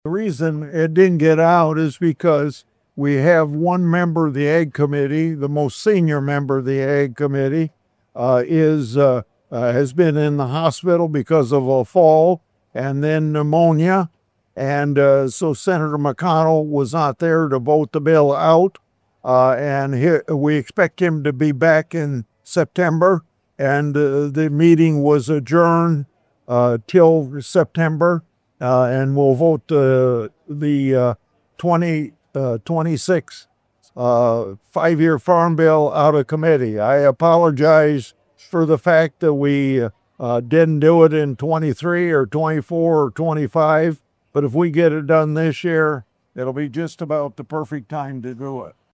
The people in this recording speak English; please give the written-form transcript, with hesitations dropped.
The reason it didn't get out is because we have one member of the Ag Committee, the most senior member of the Ag Committee, has been in the hospital because of a fall and then pneumonia. And so Senator McConnell was not there to vote the bill out. We expect him to be back in September. And the meeting was adjourned till September. And we'll vote the 2026 5-year farm bill out of committee. I apologize for the fact that we didn't do it in 23 or 24 or 25, but if we get it done this year, it'll be just about the perfect time to do it.